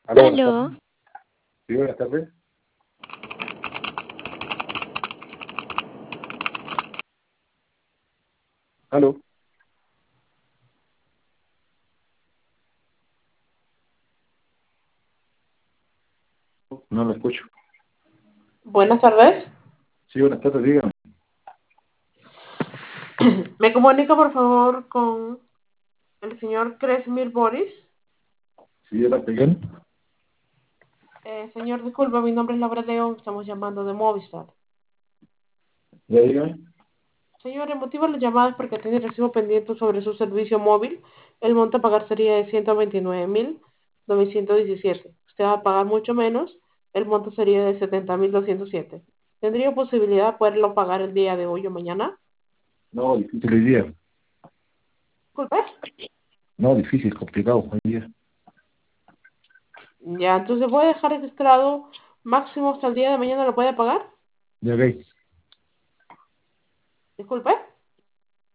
Aló, buenas Aló, tardes. Sí, buenas tardes. Aló. No lo escucho. Buenas tardes. Sí, buenas tardes, dígame. Me comunica por favor con el señor Kresmir Boris. Sí, de parte de quién. Señor, disculpa, mi nombre es Laura León, estamos llamando de Movistar. Ya dígame. Señor, el motivo de la llamada es porque tiene recibo pendiente sobre su servicio móvil. El monto a pagar sería de 129.917. Usted va a pagar mucho menos, el monto sería de 70.207. ¿Tendría posibilidad de poderlo pagar el día de hoy o mañana? No, difícil hoy día. Disculpe. No, difícil, complicado hoy día. Ya, entonces voy a dejar registrado máximo hasta el día de mañana lo puede pagar. Ya, ok. Disculpe.